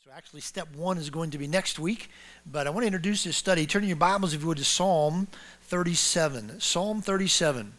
So actually, step one is going to be next week, but I want to introduce this study. Turn in your Bibles, if you would, to Psalm 37. Psalm 37.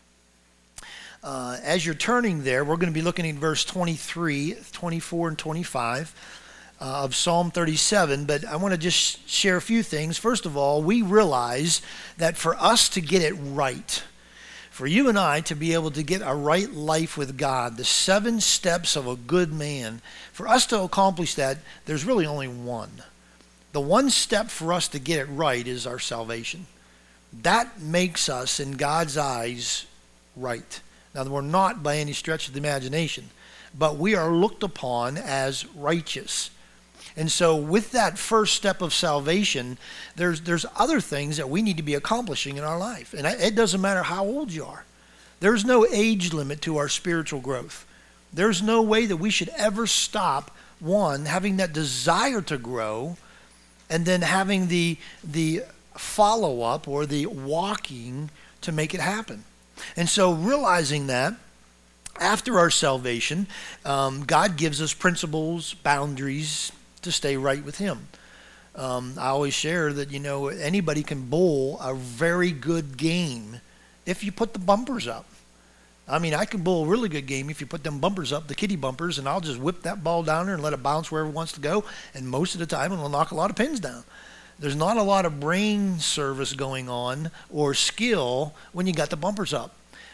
As you're turning there, we're going to be looking at verse 23, 24, and 25 of Psalm 37, but I want to just share a few things. First of all, we realize that for us to get it right, for you and I to be able to get a right life with God, the 7 steps of a good man, for us to accomplish that, there's really only one. The one step for us to get it right is our salvation. That makes us, in God's eyes, right. Now, we're not by any stretch of the imagination, but we are looked upon as righteous. And so with that first step of salvation, there's other things that we need to be accomplishing in our life. And it doesn't matter how old you are. There's no age limit to our spiritual growth. There's no way that we should ever stop, one, having that desire to grow, and then having the follow-up or the walking to make it happen. And so realizing that, after our salvation, God gives us principles, boundaries, to stay right with him. I always share that, anybody can bowl a very good game if you put the bumpers up. I mean, I can bowl a really good game if you put them bumpers up, the kiddie bumpers, and I'll just whip that ball down there and let it bounce wherever it wants to go, and most of the time it'll knock a lot of pins down. There's not a lot of brain service going on or skill when you got the bumpers up.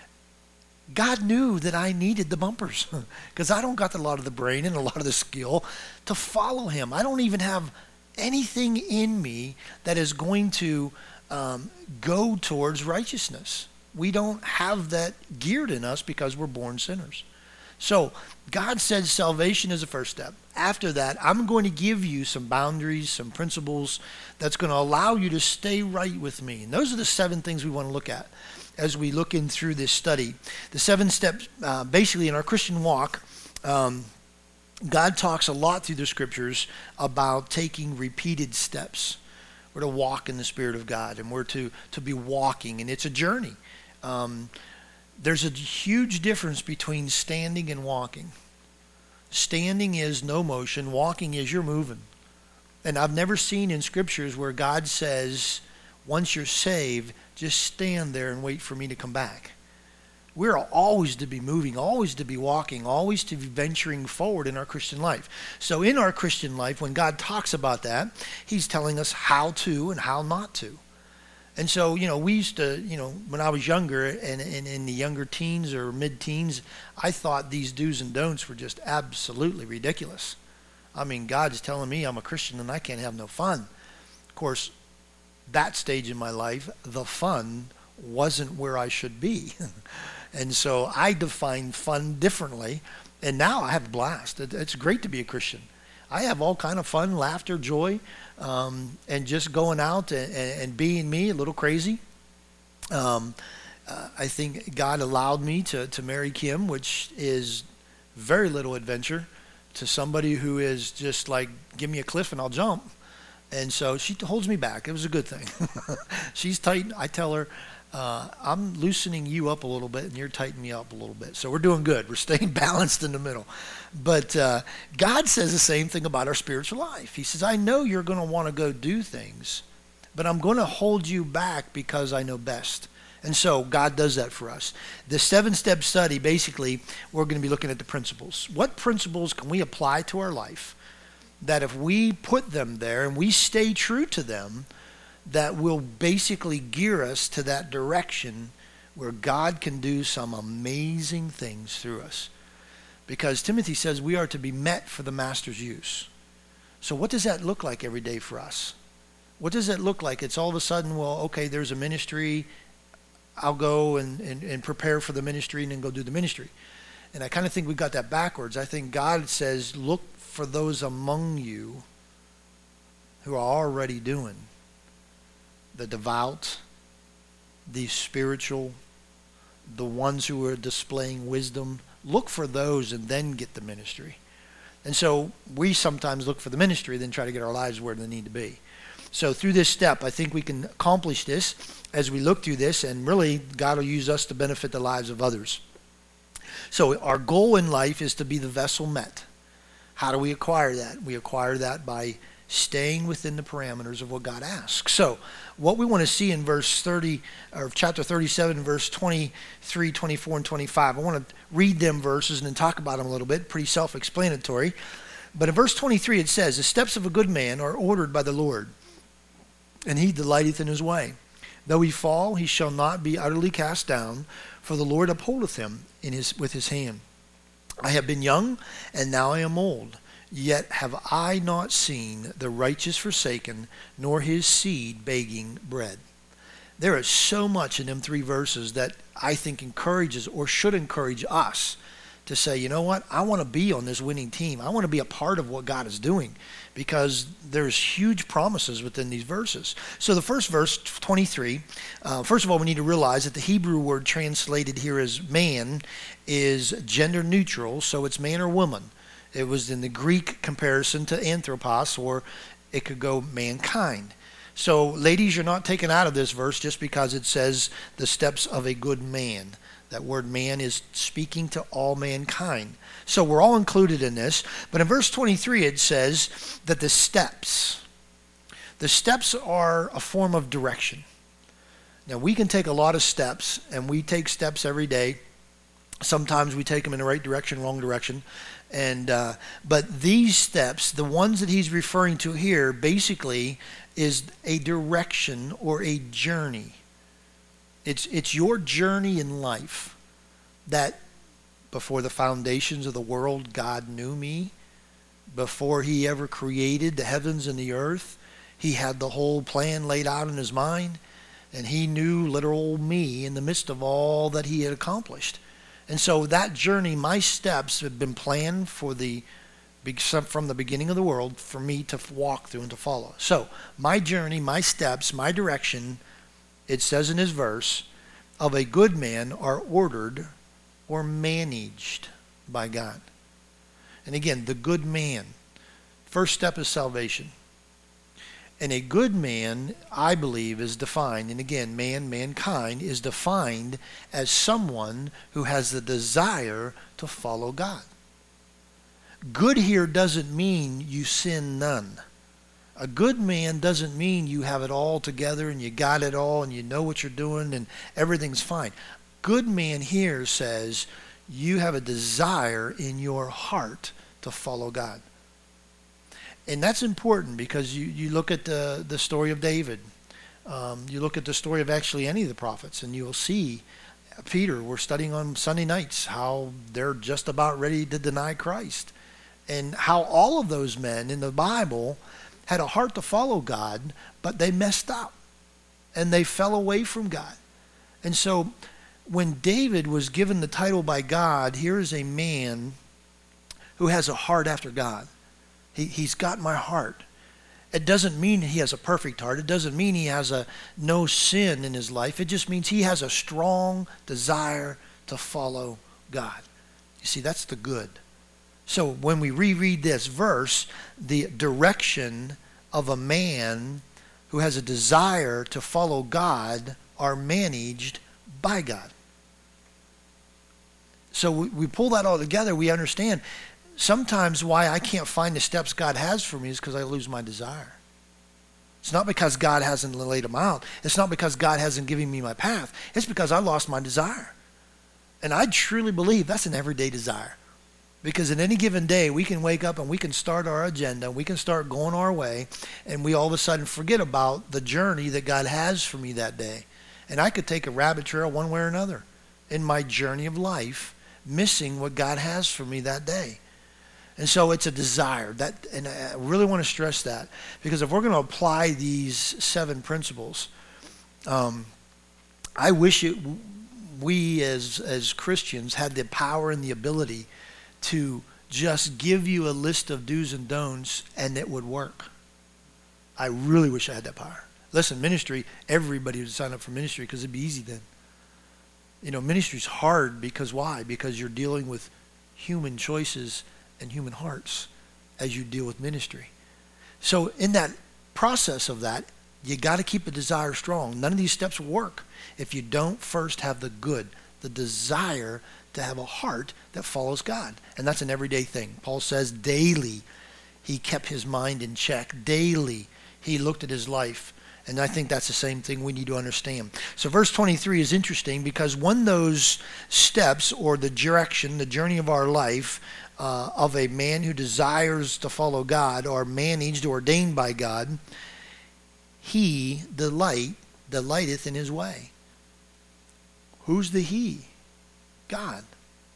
God knew that I needed the bumpers because I don't got a lot of the brain and a lot of the skill to follow him. I don't even have anything in me that is going to go towards righteousness. We don't have that geared in us because we're born sinners. So God said salvation is the first step. After that, I'm going to give you some boundaries, some principles that's going to allow you to stay right with me. And those are the 7 things we want to look at as we look in through this study. The 7 steps, basically in our Christian walk, God talks a lot through the scriptures about taking repeated steps. We're to walk in the Spirit of God, and we're to be walking, and it's a journey. There's a huge difference between standing and walking. Standing is no motion. Walking is you're moving. And I've never seen in scriptures where God says, once you're saved, just stand there and wait for me to come back. We're always to be moving, always to be walking, always to be venturing forward in our Christian life. So in our Christian life, when God talks about that, he's telling us how to and how not to. And so, we used to, when I was younger and in the younger teens or mid-teens, I thought these do's and don'ts were just absolutely ridiculous. I mean, God's telling me I'm a Christian and I can't have no fun. Of course, that stage in my life, the fun wasn't where I should be. And so I define fun differently. And now I have a blast. It's great to be a Christian. I have all kind of fun, laughter, joy, and just going out and being me, a little crazy. I think God allowed me to marry Kim, which is very little adventure, to somebody who is just like, give me a cliff and I'll jump. And so she holds me back. It was a good thing. She's tight. I tell her, I'm loosening you up a little bit and you're tightening me up a little bit. So we're doing good. We're staying balanced in the middle. But God says the same thing about our spiritual life. He says, I know you're going to want to go do things, but I'm going to hold you back because I know best. And so God does that for us. The 7-step study, basically, we're going to be looking at the principles. What principles can we apply to our life that if we put them there and we stay true to them, that will basically gear us to that direction where God can do some amazing things through us? Because Timothy says we are to be met for the master's use. So what does that look like every day for us? What does it look like? It's all of a sudden, well, okay, there's a ministry. I'll go and prepare for the ministry and then go do the ministry. And I kind of think we got that backwards. I think God says, look for those among you who are already doing the devout, the spiritual, the ones who are displaying wisdom. Look for those and then get the ministry. And so we sometimes look for the ministry, then try to get our lives where they need to be. So through this step, I think we can accomplish this as we look through this, and really God will use us to benefit the lives of others. So our goal in life is to be the vessel met. How do we acquire that? We acquire that by staying within the parameters of what God asks. So what we want to see in verse 30, or chapter 37, verse 23, 24, and 25, I want to read them verses and then talk about them a little bit. Pretty self-explanatory. But in verse 23 it says, the steps of a good man are ordered by the Lord, and he delighteth in his way. Though he fall, he shall not be utterly cast down, for the Lord upholdeth him with his hand. I have been young, and now I am old. Yet have I not seen the righteous forsaken, nor his seed begging bread. There is so much in them 3 verses that I think encourages, or should encourage us, to say, you know what, I want to be on this winning team. I want to be a part of what God is doing, because there's huge promises within these verses. So the first verse, 23, first of all, we need to realize that the Hebrew word translated here as man is gender neutral, so it's man or woman. It was in the Greek comparison to anthropos, or it could go mankind. So ladies, you're not taken out of this verse just because it says the steps of a good man. That word man is speaking to all mankind. So we're all included in this. But in verse 23 it says that the steps are a form of direction. Now we can take a lot of steps, and we take steps every day. Sometimes we take them in the right direction, wrong direction. But these steps, the ones that he's referring to here, basically is a direction or a journey. It's your journey in life, that before the foundations of the world, God knew me. Before he ever created the heavens and the earth, he had the whole plan laid out in his mind, and he knew literal me in the midst of all that he had accomplished. And so that journey, my steps have been planned from the beginning of the world for me to walk through and to follow. So my journey, my steps, my direction, it says in his verse, of a good man are ordered or managed by God. And again, the good man. First step is salvation. And a good man, I believe, is defined, and again, mankind, is defined as someone who has the desire to follow God. Good here doesn't mean you sin none. A good man doesn't mean you have it all together and you got it all and you know what you're doing and everything's fine. Good man here says you have a desire in your heart to follow God. And that's important, because you look at the story of David. You look at the story of actually any of the prophets, and you'll see Peter, we're studying on Sunday nights, how they're just about ready to deny Christ. And how all of those men in the Bible had a heart to follow God, but they messed up. And they fell away from God. And so when David was given the title by God, here is a man who has a heart after God. He's got my heart. It doesn't mean he has a perfect heart. It doesn't mean he has no sin in his life. It just means he has a strong desire to follow God. You see, that's the good. So when we reread this verse, the direction of a man who has a desire to follow God are managed by God. So we pull that all together, we understand sometimes why I can't find the steps God has for me is because I lose my desire. It's not because God hasn't laid them out. It's not because God hasn't given me my path. It's because I lost my desire. And I truly believe that's an everyday desire. Because in any given day, we can wake up and we can start our agenda, we can start going our way, and we all of a sudden forget about the journey that God has for me that day. And I could take a rabbit trail one way or another in my journey of life, missing what God has for me that day. And so it's a desire, and I really want to stress that, because if we're going to apply these 7 principles, I wish we as Christians had the power and the ability to just give you a list of do's and don'ts and it would work. I really wish I had that power. Listen, ministry, everybody would sign up for ministry because it'd be easy then. You know, ministry's hard because why? Because you're dealing with human choices and human hearts as you deal with ministry. So in that process of that, you got to keep a desire strong. None of these steps will work if you don't first have the good, the desire to have a heart that follows God. And that's an everyday thing. Paul says daily he kept his mind in check. Daily he looked at his life. And I think that's the same thing we need to understand. So verse 23 is interesting because when those steps or the direction, the journey of our life of a man who desires to follow God or managed or ordained by God, he delighteth in his way. Who's the he? God.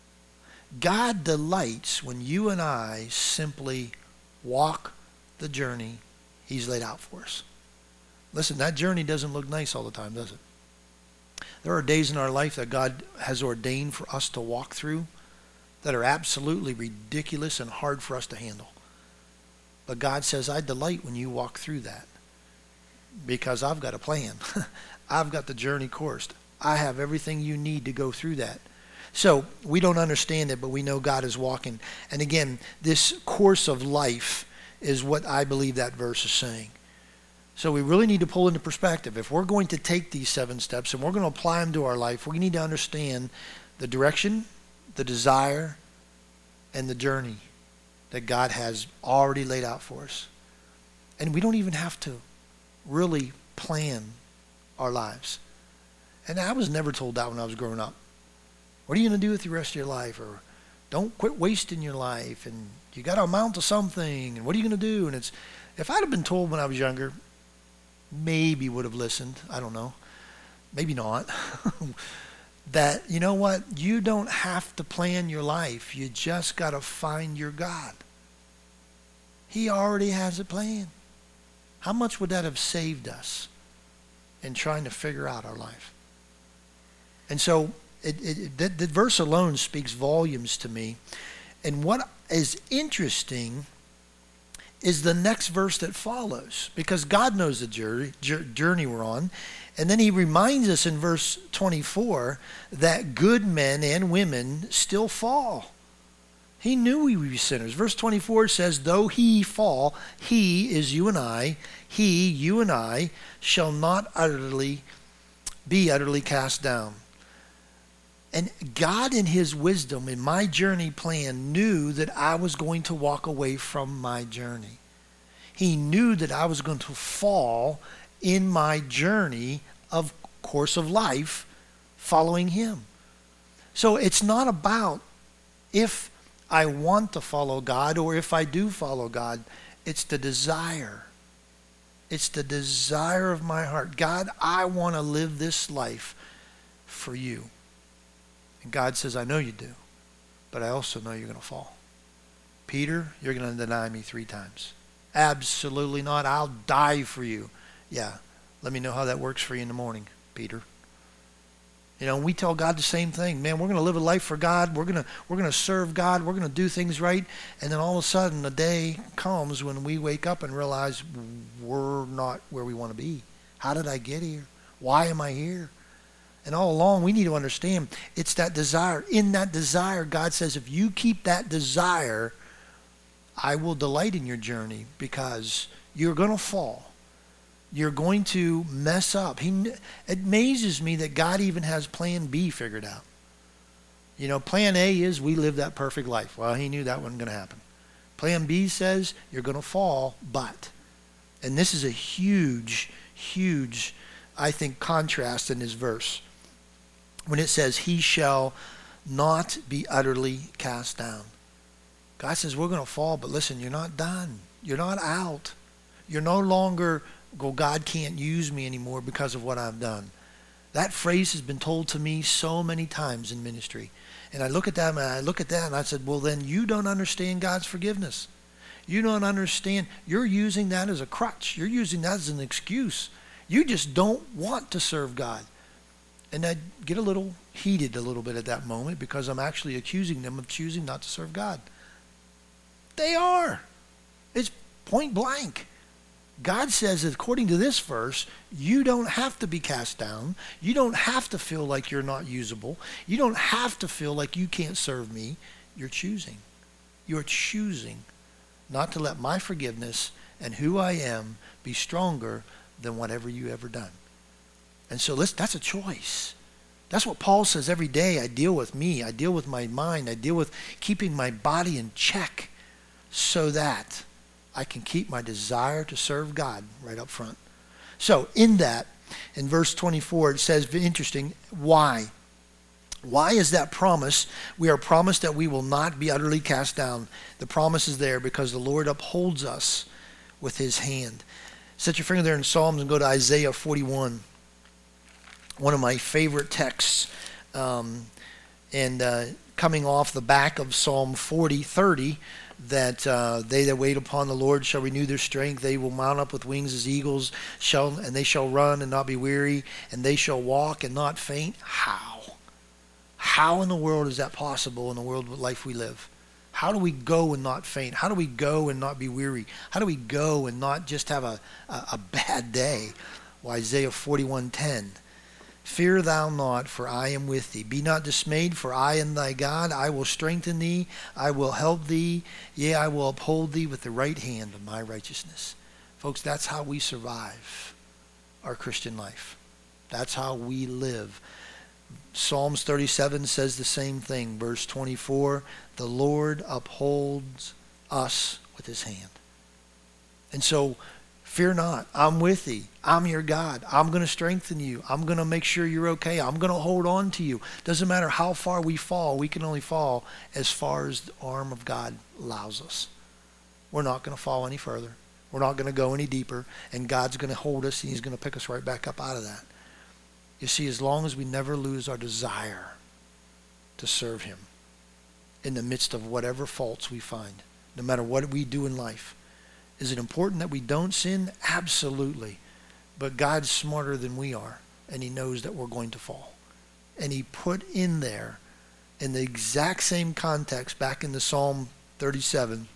God delights when you and I simply walk the journey he's laid out for us. Listen, that journey doesn't look nice all the time, does it? There are days in our life that God has ordained for us to walk through that are absolutely ridiculous and hard for us to handle. But God says, I delight when you walk through that because I've got a plan. I've got the journey coursed. I have everything you need to go through that. So we don't understand it, but we know God is walking. And again, this course of life is what I believe that verse is saying. So we really need to pull into perspective. If we're going to take these 7 steps and we're going to apply them to our life, we need to understand the direction, the desire, and the journey that God has already laid out for us. And we don't even have to really plan our lives. And I was never told that when I was growing up. What are you going to do with the rest of your life? Or don't quit wasting your life. And you got to amount to something. And what are you going to do? And if I'd have been told when I was younger, maybe would have listened. I don't know. Maybe not. That, you know what? You don't have to plan your life. You just got to find your God. He already has a plan. How much would that have saved us in trying to figure out our life? And so the verse alone speaks volumes to me. And what is interesting is the next verse that follows, because God knows the journey we're on. And then he reminds us in verse 24 that good men and women still fall. He knew we would be sinners. Verse 24 says, though he fall, he is you and I, you and I, shall not be utterly cast down. And God in his wisdom, in my journey plan, knew that I was going to walk away from my journey. He knew that I was going to fall in my journey of course of life following him. So it's not about if I want to follow God or if I do follow God. It's the desire. It's the desire of my heart. God, I want to live this life for you. And God says, I know you do, but I also know you're going to fall. Peter, you're going to deny me 3 times. Absolutely not. I'll die for you. Yeah, let me know how that works for you in the morning, Peter. You know, we tell God the same thing. Man, we're going to live a life for God. We're going to serve God. We're going to do things right. And then all of a sudden, a day comes when we wake up and realize we're not where we want to be. How did I get here? Why am I here? And all along, we need to understand it's that desire. In that desire, God says, if you keep that desire, I will delight in your journey because you're going to fall. You're going to mess up. It amazes me that God even has plan B figured out. You know, plan A is we live that perfect life. Well, he knew that wasn't going to happen. Plan B says you're going to fall, but. And this is a huge, huge, I think, contrast in this verse. When it says, he shall not be utterly cast down. God says, we're going to fall, but listen, you're not done. You're not out. You're no longer, God can't use me anymore because of what I've done. That phrase has been told to me so many times in ministry. And I look at that and I said, well, then you don't understand God's forgiveness. You don't understand. You're using that as a crutch. You're using that as an excuse. You just don't want to serve God. And I get a little heated a little bit at that moment because I'm actually accusing them of choosing not to serve God. They are. It's point blank. God says, according to this verse, you don't have to be cast down. You don't have to feel like you're not usable. You don't have to feel like you can't serve me. You're choosing. You're choosing not to let my forgiveness and who I am be stronger than whatever you ever done. And so that's a choice. That's what Paul says every day. I deal with me. I deal with my mind. I deal with keeping my body in check so that I can keep my desire to serve God right up front. So in that, in verse 24, it says, interesting, why? Why is that promise? We are promised that we will not be utterly cast down. The promise is there because the Lord upholds us with his hand. Set your finger there in Psalms and go to Isaiah 41. One of my favorite texts. Coming off the back of Psalm 30, that they that wait upon the Lord shall renew their strength. They will mount up with wings as eagles, and they shall run and not be weary, and they shall walk and not faint. How? How in the world is that possible in the world of life we live? How do we go and not faint? How do we go and not be weary? How do we go and not just have a bad day? Well, Isaiah 41:10. Fear thou not, for I am with thee. Be not dismayed, for I am thy God. I will strengthen thee. I will help thee. Yea, I will uphold thee with the right hand of my righteousness. Folks, that's how we survive our Christian life. That's how we live. Psalms 37 says the same thing. Verse 24, the Lord upholds us with his hand. And so, fear not. I'm with thee. I'm your God. I'm going to strengthen you. I'm going to make sure you're okay. I'm going to hold on to you. Doesn't matter how far we fall. We can only fall as far as the arm of God allows us. We're not going to fall any further. We're not going to go any deeper. And God's going to hold us, and he's going to pick us right back up out of that. You see, as long as we never lose our desire to serve him in the midst of whatever faults we find, no matter what we do in life. Is it important that we don't sin? Absolutely. But God's smarter than we are, and he knows that we're going to fall. And he put in there, in the exact same context, back in the Psalm 37,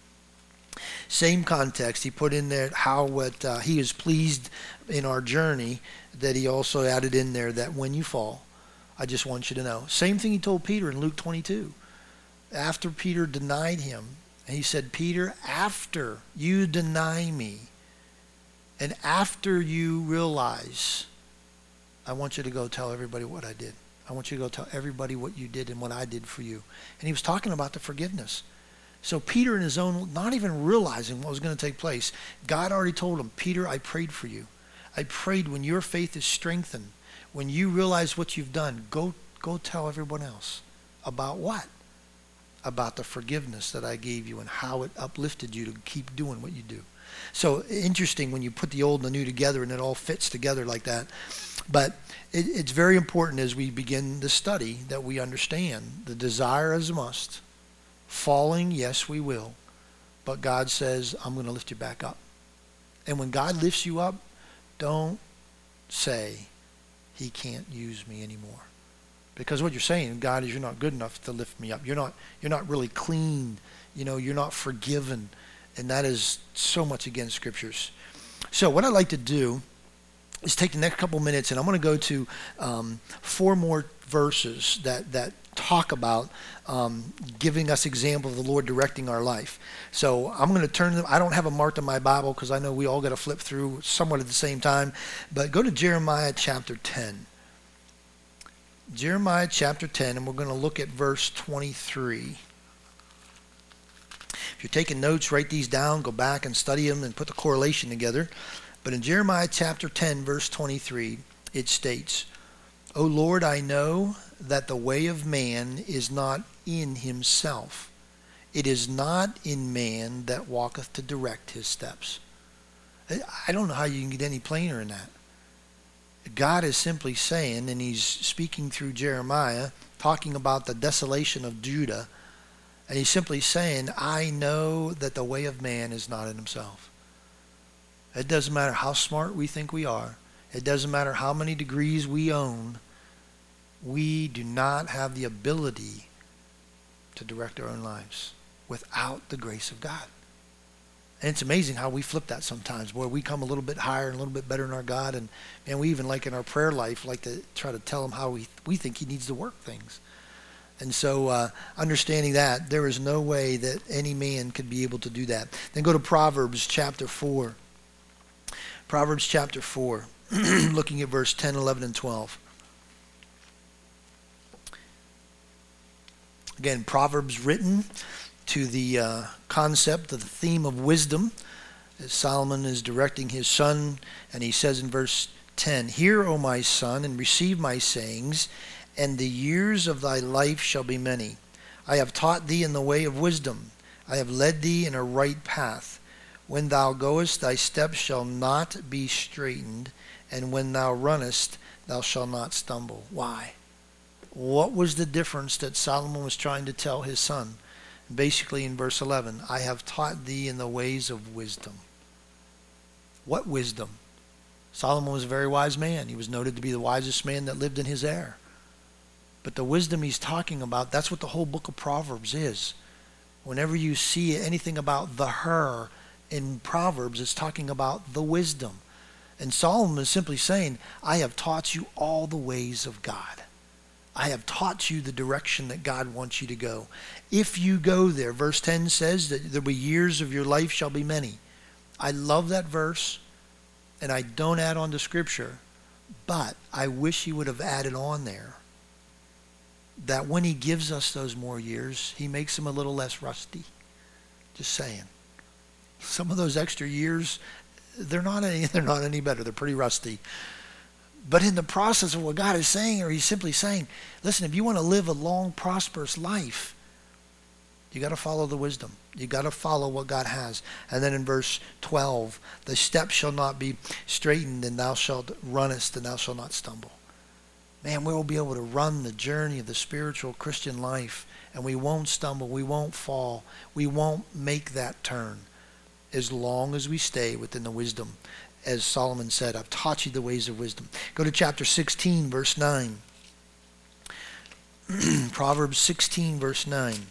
same context, he put in there how he is pleased in our journey, that he also added in there that when you fall, I just want you to know. Same thing he told Peter in Luke 22. After Peter denied him, and he said, Peter, after you deny me, and after you realize, I want you to go tell everybody what I did. I want you to go tell everybody what you did and what I did for you. And he was talking about the forgiveness. So Peter, in his own, not even realizing what was going to take place, God already told him, Peter, I prayed for you. I prayed when your faith is strengthened, when you realize what you've done, go tell everyone else. About what? About the forgiveness that I gave you and how it uplifted you to keep doing what you do. So interesting when you put the old and the new together and it all fits together like that. But it's very important as we begin the study that we understand the desire is a must. Falling, yes, we will. But God says, I'm going to lift you back up. And when God lifts you up, don't say, he can't use me anymore. Because what you're saying, God, is you're not good enough to lift me up. You're not really clean. You're not forgiven. And that is so much against scriptures. So what I'd like to do is take the next couple minutes, and I'm going to go to 4 more verses that talk about giving us example of the Lord directing our life. So I'm going to turn them. I don't have them marked in my Bible because I know we all got to flip through somewhat at the same time. But go to Jeremiah chapter 10. Jeremiah chapter 10, and we're going to look at verse 23. If you're taking notes, write these down, go back and study them and put the correlation together. But in Jeremiah chapter 10, verse 23, it states, O Lord, I know that the way of man is not in himself. It is not in man that walketh to direct his steps. I don't know how you can get any plainer than that. God is simply saying, and he's speaking through Jeremiah, talking about the desolation of Judah, and he's simply saying, I know that the way of man is not in himself. It doesn't matter how smart we think we are. It doesn't matter how many degrees we own. We do not have the ability to direct our own lives without the grace of God. And it's amazing how we flip that sometimes. Boy, we come a little bit higher and a little bit better in our God. And we even, like in our prayer life, like to try to tell him how we think he needs to work things. And so understanding that, there is no way that any man could be able to do that. Then go to Proverbs chapter 4. Proverbs chapter 4, looking at verse 10, 11, and 12. Again, Proverbs written to the concept of the theme of wisdom, as Solomon is directing his son, and he says in verse 10, "Hear, O my son, and receive my sayings, and the years of thy life shall be many. I have taught thee in the way of wisdom. I have led thee in a right path. When thou goest, thy steps shall not be straitened, and when thou runnest, thou shalt not stumble." Why? What was the difference that Solomon was trying to tell his son? Basically in verse 11, "I have taught thee in the ways of wisdom." What wisdom? Solomon was a very wise man. He was noted to be the wisest man that lived in his era. But the wisdom he's talking about, that's what the whole book of Proverbs is. Whenever you see anything about the her in Proverbs, it's talking about the wisdom. And Solomon is simply saying, I have taught you all the ways of God. I have taught you the direction that God wants you to go. If you go there, verse 10 says that there will be years of your life shall be many. I love that verse, and I don't add on to Scripture, but I wish he would have added on there that when he gives us those more years, he makes them a little less rusty. Just saying. Some of those extra years, they're not any better. They're pretty rusty. But in the process of what God is saying, or he's simply saying, listen, if you want to live a long, prosperous life, you got to follow the wisdom. You got to follow what God has. And then in verse 12, "The steps shall not be straightened, and thou shalt runnest, and thou shalt not stumble." Man, we will be able to run the journey of the spiritual Christian life, and we won't stumble, we won't fall, we won't make that turn, as long as we stay within the wisdom. As Solomon said, I've taught you the ways of wisdom. Go to chapter 16, verse 9. Proverbs 16, verse 9.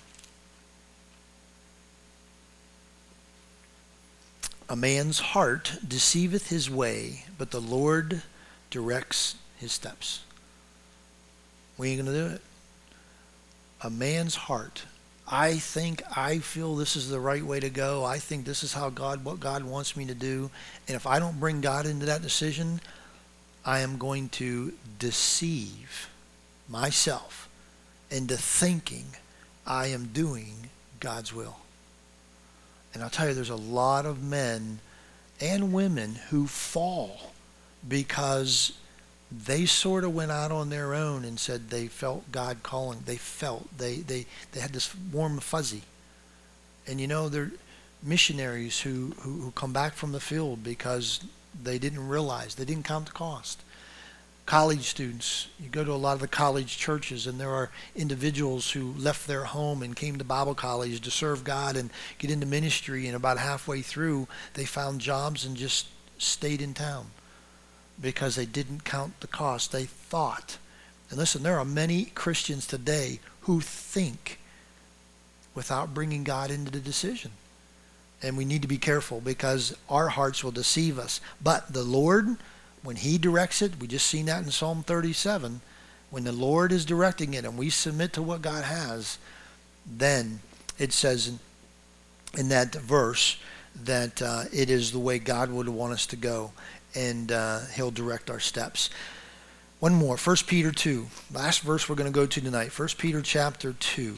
"A man's heart deceiveth his way, but the Lord directs his steps." We ain't going to do it. A man's heart. I feel this is the right way to go. I think this is what God wants me to do. And if I don't bring God into that decision, I am going to deceive myself into thinking I am doing God's will. And I'll tell you, there's a lot of men and women who fall because they sort of went out on their own and said they felt God calling. They had this warm fuzzy. And you know, they're missionaries who come back from the field because they didn't realize, they didn't count the cost. College students, you go to a lot of the college churches, and there are individuals who left their home and came to Bible college to serve God and get into ministry, and about halfway through they found jobs and just stayed in town because they didn't count the cost. They thought, and listen, there are many Christians today who think without bringing God into the decision. And we need to be careful because our hearts will deceive us. But the Lord, when he directs it, we just seen that in Psalm 37, when the Lord is directing it and we submit to what God has, then it says in that verse that it is the way God would want us to go, and he'll direct our steps. One more, 1 Peter 2. Last verse we're going to go to tonight, 1 Peter chapter 2.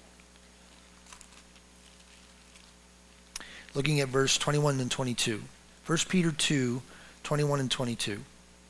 Looking at verse 21 and 22. 1 Peter 2, 21 and 22.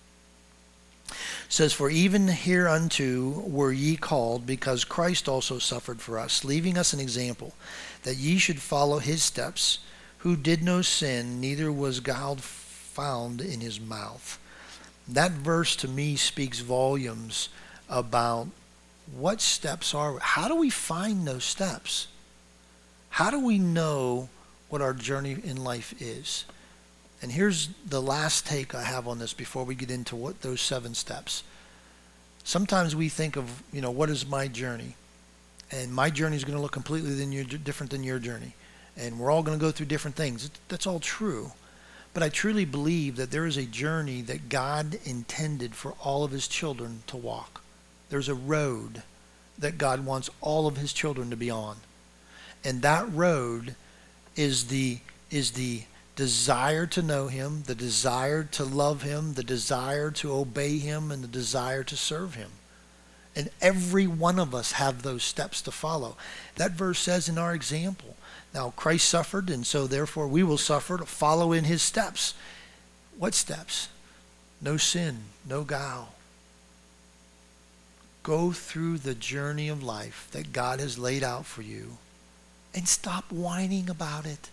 Says, "For even hereunto were ye called, because Christ also suffered for us, leaving us an example, that ye should follow his steps, who did no sin, neither was guile found in his mouth." That verse to me speaks volumes about what steps are. How do we find those steps? How do we know what our journey in life is? And here's the last take I have on this before we get into what those 7 steps. Sometimes we think of, what is my journey? And my journey is going to look completely different than your journey. And we're all going to go through different things. That's all true. But I truly believe that there is a journey that God intended for all of his children to walk. There's a road that God wants all of his children to be on. And that road is the desire to know him, the desire to love him, the desire to obey him, and the desire to serve him. And every one of us have those steps to follow. That verse says in our example, now Christ suffered, and so therefore we will suffer to follow in his steps. What steps? No sin, no guile. Go through the journey of life that God has laid out for you and stop whining about it.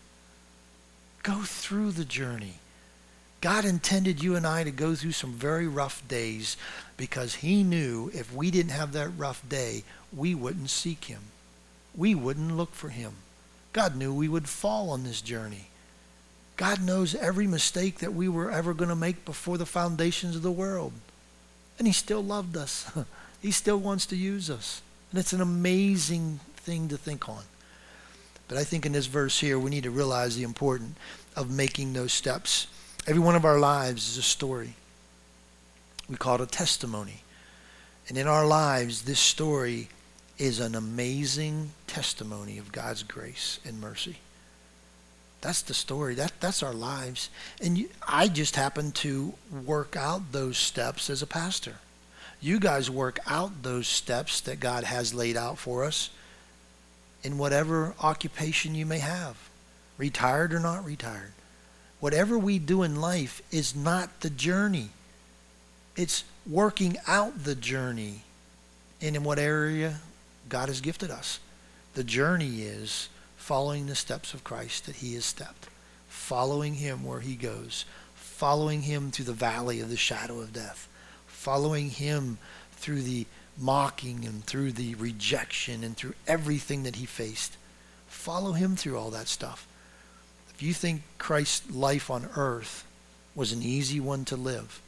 Go through the journey. God intended you and I to go through some very rough days because he knew if we didn't have that rough day, we wouldn't seek him. We wouldn't look for him. God knew we would fall on this journey. God knows every mistake that we were ever going to make before the foundations of the world. And he still loved us. He still wants to use us. And it's an amazing thing to think on. But I think in this verse here, we need to realize the importance of making those steps. Every one of our lives is a story. We call it a testimony. And in our lives, this story is an amazing testimony of God's grace and mercy. That's the story. That's our lives. And I just happen to work out those steps as a pastor. You guys work out those steps that God has laid out for us in whatever occupation you may have, retired or not retired. Whatever we do in life is not the journey. It's working out the journey and in what area God has gifted us. The journey is following the steps of Christ that he has stepped, following him where he goes, following him through the valley of the shadow of death, following him through the mocking and through the rejection and through everything that he faced. Follow him through all that stuff. If you think Christ's life on earth was an easy one to live,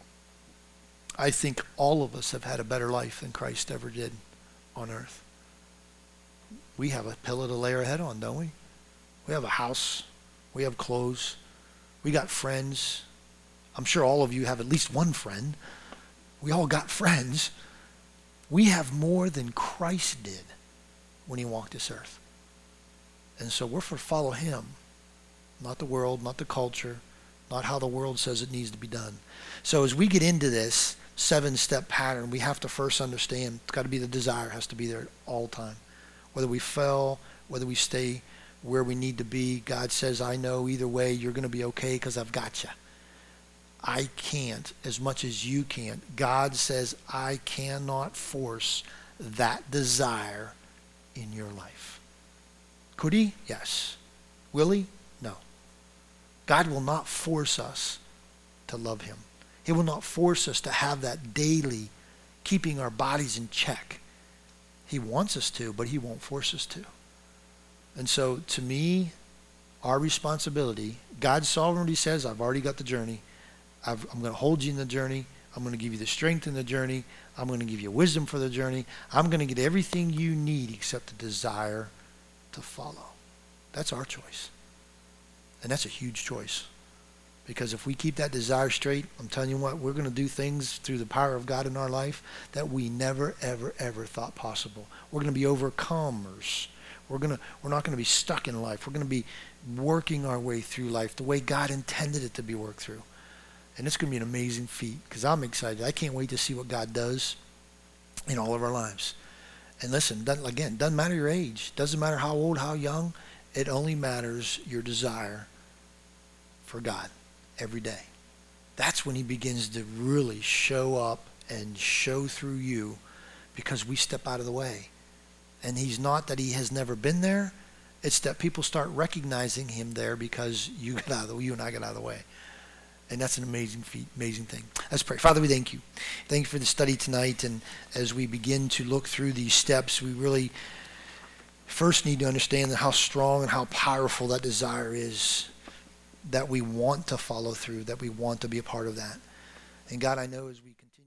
I think all of us have had a better life than Christ ever did on earth. We have a pillow to lay our head on, don't we? We have a house. We have clothes. We got friends. I'm sure all of you have at least one friend. We all got friends. We have more than Christ did when he walked this earth. And so we're for follow him, not the world, not the culture, not how the world says it needs to be done. So as we get into this 7-step pattern, we have to first understand it's got to be the desire has to be there all the time. Whether we fail, whether we stay where we need to be, God says, I know either way you're going to be okay because I've got you. I can't as much as you can't. God says, I cannot force that desire in your life. Could he? Yes. Will he? No. God will not force us to love him. He will not force us to have that daily keeping our bodies in check. He wants us to, but he won't force us to. And so to me, our responsibility, God's sovereignty says, I've already got the journey. I'm going to hold you in the journey. I'm going to give you the strength in the journey. I'm going to give you wisdom for the journey. I'm going to get everything you need except the desire to follow. That's our choice. And that's a huge choice. Because if we keep that desire straight, I'm telling you what, we're going to do things through the power of God in our life that we never, ever, ever thought possible. We're going to be overcomers. We're not going to be stuck in life. We're going to be working our way through life the way God intended it to be worked through. And it's going to be an amazing feat because I'm excited. I can't wait to see what God does in all of our lives. And listen, doesn't matter your age. Doesn't matter how old, how young. It only matters your desire for God every day. That's when he begins to really show up and show through you because we step out of the way. And he's not that he has never been there. It's that people start recognizing him there because you and I got out of the way. And that's an amazing feat, amazing thing. Let's pray. Father, we thank you. Thank you for the study tonight. And as we begin to look through these steps, we really first need to understand how strong and how powerful that desire is, that we want to follow through, that we want to be a part of that. And God, I know as we continue